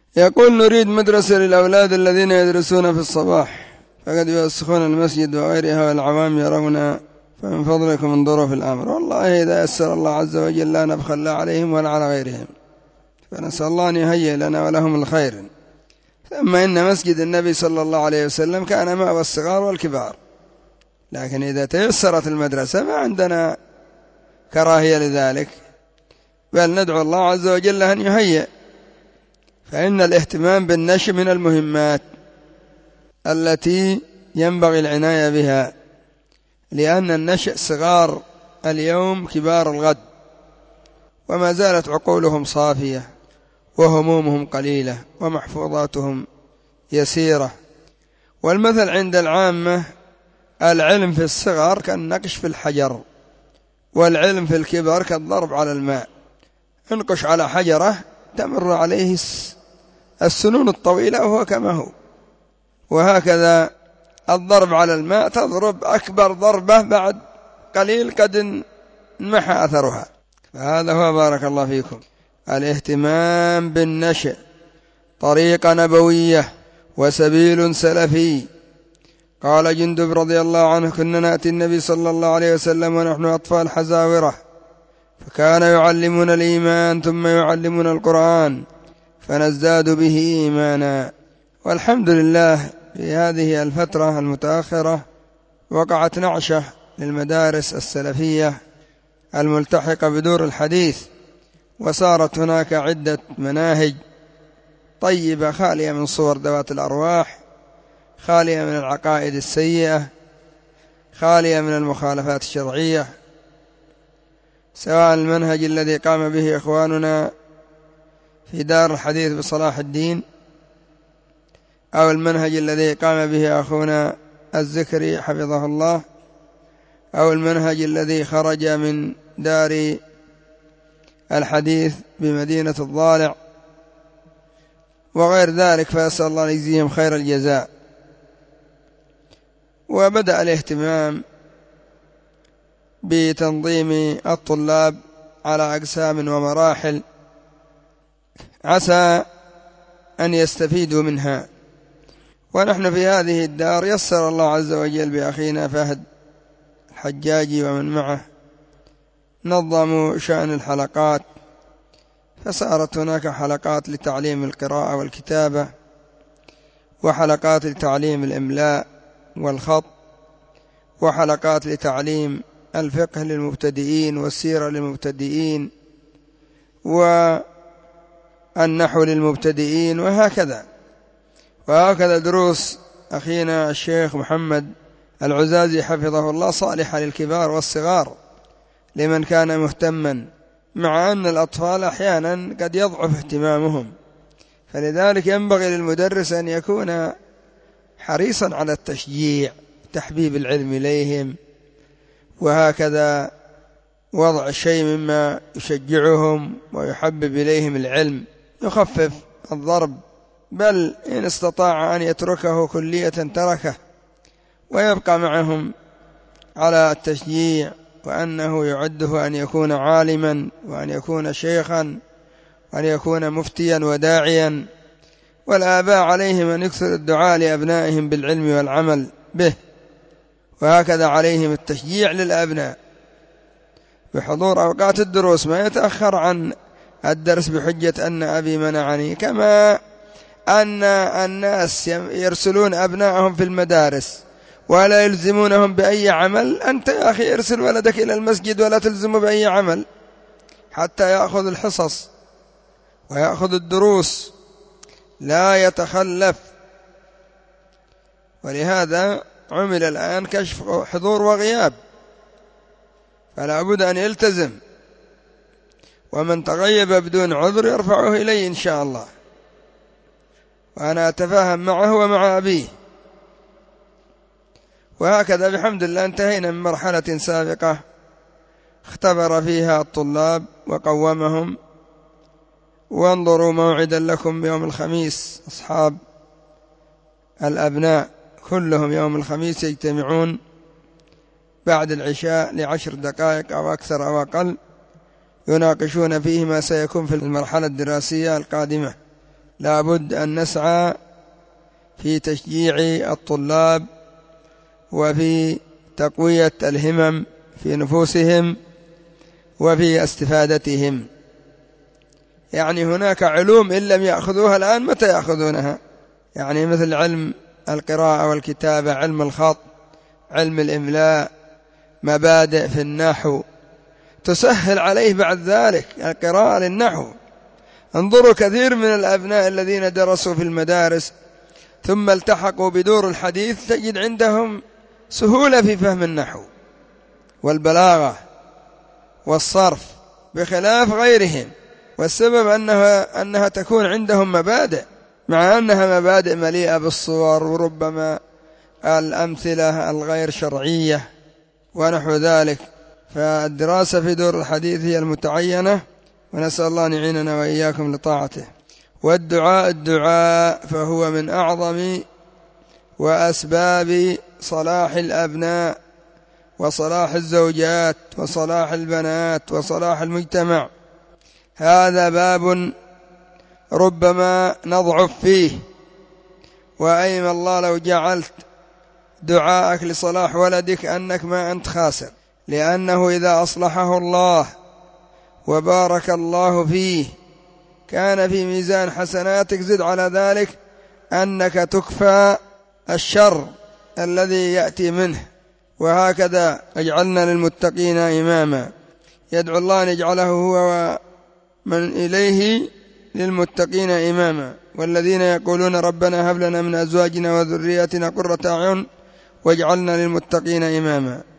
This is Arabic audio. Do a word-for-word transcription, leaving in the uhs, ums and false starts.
يقول نريد مدرسة للأولاد الذين يدرسون في الصباح فقد يوسخون المسجد وغيرها والعوام يرون، فمن فضلكم انظروا في الأمر. والله إذا يسر الله عز وجل لا نبخل لا عليهم ولا على غيرهم، فنسأل الله أن يهيئ لنا ولهم الخير. ثم إن مسجد النبي صلى الله عليه وسلم كان مأوى الصغار والكبار، لكن إذا تيسرت المدرسة ما عندنا كراهية لذلك، بل ندعو الله عز وجل أن يهيئ. فإن الاهتمام بالنشء من المهمات التي ينبغي العناية بها، لأن النشء صغار اليوم كبار الغد، وما زالت عقولهم صافية وهمومهم قليلة ومحفوظاتهم يسيرة. والمثل عند العامة العلم في الصغر كالنقش في الحجر، والعلم في الكبر كالضرب على الماء. انقش على حجرة تمر عليه السنون الطويلة وهو كما هو، وهكذا الضرب على الماء تضرب أكبر ضربة بعد قليل قد انمحى أثرها. فهذا هو بارك الله فيكم الاهتمام بالنشء، طريقة نبوية وسبيل سلفي. قال جندب رضي الله عنه: كنا نأتي النبي صلى الله عليه وسلم ونحن أطفال حزاورة، فكان يعلمنا الإيمان ثم يعلمنا القرآن فنزداد به إيمانا. والحمد لله في هذه الفترة المتأخرة وقعت نعشة للمدارس السلفية الملتحقة بدور الحديث، وصارت هناك عدة مناهج طيبة خالية من صور ذوات الأرواح، خالية من العقائد السيئة، خالية من المخالفات الشرعية، سواء المنهج الذي قام به إخواننا في دار الحديث بصلاح الدين، أو المنهج الذي قام به أخونا الزكري حفظه الله، أو المنهج الذي خرج من دار الحديث بمدينة الضالع وغير ذلك، فأسأل الله أن يجزيهم خير الجزاء. وبدأ الاهتمام بتنظيم الطلاب على أقسام ومراحل عسى أن يستفيدوا منها. ونحن في هذه الدار يسر الله عز وجل بأخينا فهد الحجاجي ومن معه نظموا شأن الحلقات، فصارت هناك حلقات لتعليم القراءة والكتابة، وحلقات لتعليم الإملاء والخط، وحلقات لتعليم الفقه للمبتدئين والسيرة للمبتدئين والنحو للمبتدئين، وهكذا وهكذا دروس أخينا الشيخ محمد العزازي حفظه الله صالحة للكبار والصغار لمن كان مهتما، مع أن الأطفال أحيانا قد يضعف اهتمامهم، فلذلك ينبغي للمدرس أن يكون حريصا على التشجيع تحبيب العلم إليهم، وهكذا وضع شيء مما يشجعهم ويحبب إليهم العلم، يخفف الضرب، بل إن استطاع أن يتركه كلية تركه ويبقى معهم على التشجيع، وأنه يعده أن يكون عالما وأن يكون شيخا وأن يكون مفتيا وداعيا. والآباء عليهم أن يكثر الدعاء لأبنائهم بالعلم والعمل به، وهكذا عليهم التشجيع للأبناء بحضور أوقات الدروس، ما يتأخر عن الدرس بحجة أن أبي منعني، كما أن الناس يرسلون أبنائهم في المدارس ولا يلزمونهم بأي عمل. أنت يا أخي ارسل ولدك إلى المسجد ولا تلزمه بأي عمل حتى يأخذ الحصص ويأخذ الدروس، لا يتخلف. ولهذا عمل الآن كشف حضور وغياب، فلا بد أن يلتزم، ومن تغيب بدون عذر يرفعه إلي إن شاء الله، وأنا أتفاهم معه ومع أبيه. وهكذا بحمد الله انتهينا من مرحلة سابقة اختبر فيها الطلاب وقومهم. وانظروا موعدا لكم يوم الخميس، أصحاب الأبناء كلهم يوم الخميس يجتمعون بعد العشاء لعشر دقائق أو أكثر أو أقل، يناقشون فيه ما سيكون في المرحلة الدراسية القادمة. لا بد أن نسعى في تشجيع الطلاب وفي تقوية الهمم في نفوسهم وفي استفادتهم. يعني هناك علوم إن لم يأخذوها الآن متى يأخذونها؟ يعني مثل علم القراءة والكتابة، علم الخط، علم الإملاء، مبادئ في النحو، تسهل عليه بعد ذلك القراءة للنحو. انظروا كثير من الأبناء الذين درسوا في المدارس ثم التحقوا بدور الحديث تجد عندهم سهولة في فهم النحو والبلاغة والصرف بخلاف غيرهم، والسبب أنها, أنها تكون عندهم مبادئ، مع أنها مبادئ مليئة بالصور وربما الأمثلة الغير شرعية ونحو ذلك. فالدراسة في دور الحديث هي المتعينة، ونسأل الله أن يعيننا وإياكم لطاعته. والدعاء الدعاء فهو من أعظم وأسباب صلاح الأبناء وصلاح الزوجات وصلاح البنات وصلاح المجتمع. هذا باب ربما نضعف فيه، وأيم الله لو جعلت دعاءك لصلاح ولدك أنك ما أنت خاسر، لأنه إذا أصلحه الله وبارك الله فيه كان في ميزان حسناتك. زد على ذلك أنك تكفى الشر الذي يأتي منه. وهكذا اجعلنا للمتقين إماما. يدعو الله أن يجعله هو ومن إليه للمتقين إماما. والذين يقولون ربنا هب لنا من أزواجنا وذرياتنا قرة أعين واجعلنا للمتقين إماما.